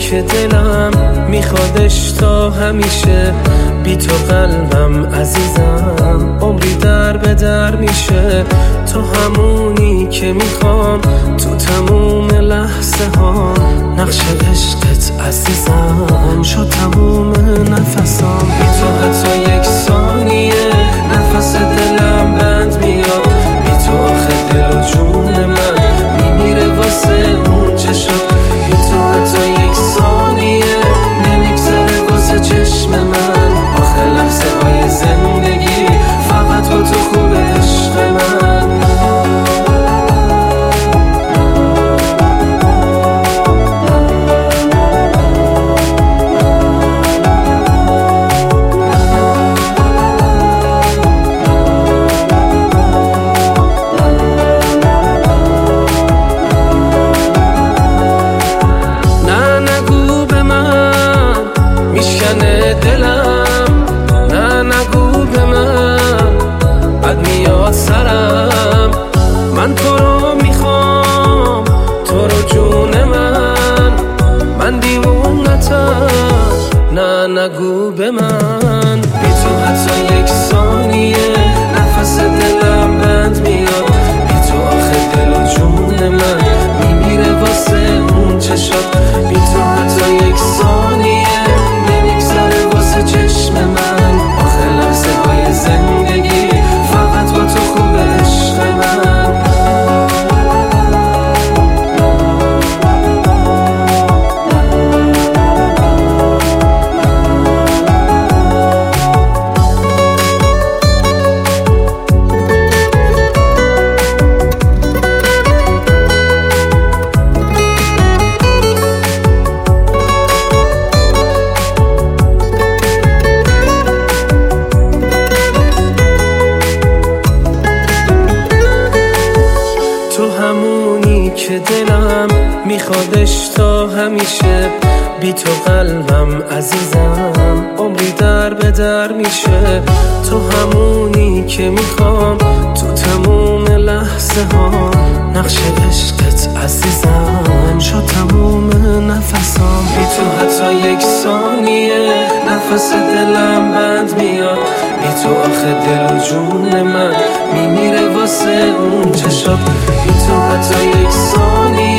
که دلم میخوادش تا همیشه، بی تو قلبم عزیزم عمری در به در میشه. تو همونی که میخوام تو تموم لحظه ها، نقش عشقت عزیزم شد تموم نفسام. بی تو حتی یک ثانیه نفس دلم بند میاد، بی تو آخه دل و جون من میمیره واسه اون چشم. بی تو حتی یک ثانیه نمیگذره واسه چشم من، آخه لحظه های زندگی فقط با تو خوب عشق من. دلم نه نگو به من، بد میاد سرم، من تو رو میخوام، تو رو جون من دیوونتم. نه نگو به من، بی تو حتی یک ثانیه نفس دلم بند میاد، بی تو آخه دل و جون من میمیره واسه اون چشات. بی تو حتی یک ثانیه چشم من، آخه لحظه های زندگی فقط با تو خوب عشق من. همونی که دلم میخوادش تا همیشه، بی تو قلبم عزیزم عمری در به در میشه. تو همونی که میخوام تو تموم لحظه ها، نقش عشقت عزیزم شد تموم نفسام. بی تو حتی یک ثانیه نفس دلم بند میاد، بی تو آخه دل و جون من میمیره واسه اون چشات. بی تو حتی یک ثانیه